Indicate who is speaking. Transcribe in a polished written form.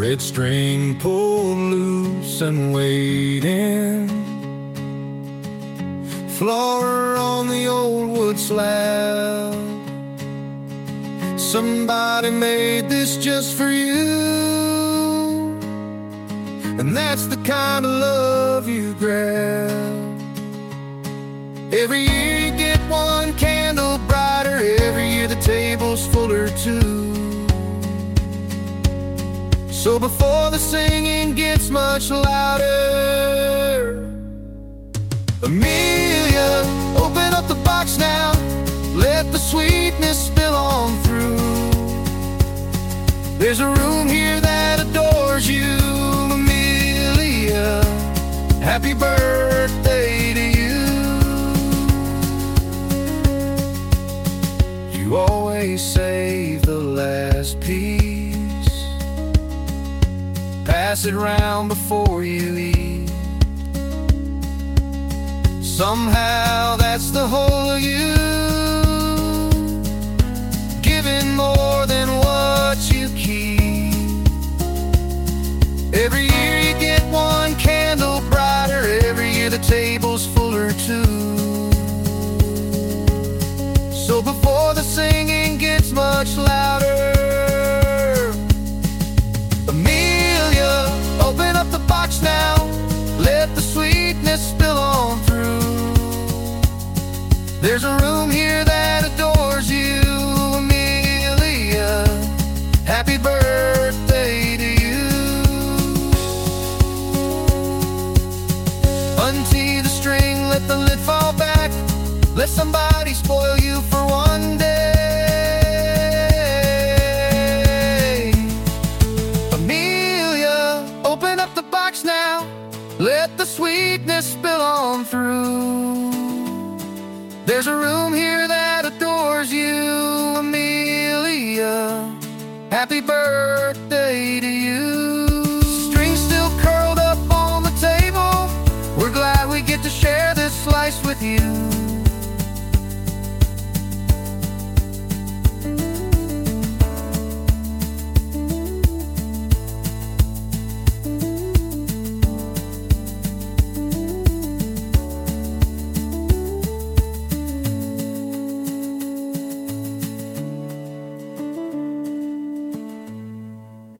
Speaker 1: red string pulled loose and waiting. Floor on the old wood slab. Somebody made this just for you, and that's the kind of love you grab. Every year you get one candle brighter, every year the table's fuller too. So before the singing gets much louder, Amelia, open up the box now, let the sweetness spill on through. There's a room here that adores you, Amelia. Happy birthday to you. You always save the last piece, pass it round before you eat. Somehow that's the whole of you, giving more than what you keep. Every year you get one candle brighter, every year the table's fuller too. So before the singing gets much louder, Amelia, open up the box now, let the sweetness spill on through. There's a room here that adores you, Amelia. Happy birthday to you. Untee the string, let the lid fall back, let somebody spoil you for one day. Amelia, open up the box now, let the sweetness spill on through. There's a room here that adores you, Amelia. Happy birthday to you.